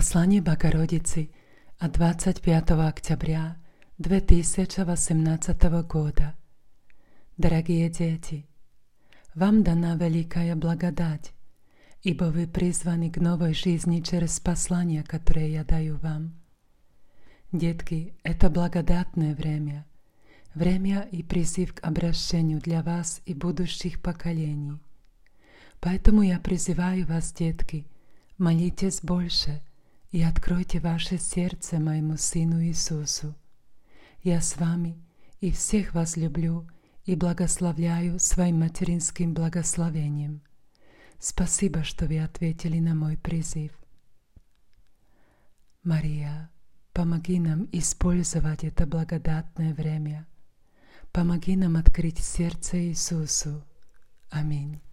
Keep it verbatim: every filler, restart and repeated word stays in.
Послание Богородицы от двадцать пятого октября две тысячи восемнадцатого года. Дорогие дети, вам дана великая благодать, ибо вы призваны к новой жизни через послание, которое я даю вам. Детки, это благодатное время, время и призыв к обращению для вас и будущих поколений. Поэтому я призываю вас, детки, молитесь больше и откройте ваше сердце моему Сыну Иисусу. Я с вами и всех вас люблю и благословляю своим материнским благословением. Спасибо, что вы ответили на мой призыв. Мария, помоги нам использовать это благодатное время. Помоги нам открыть сердце Иисусу. Аминь.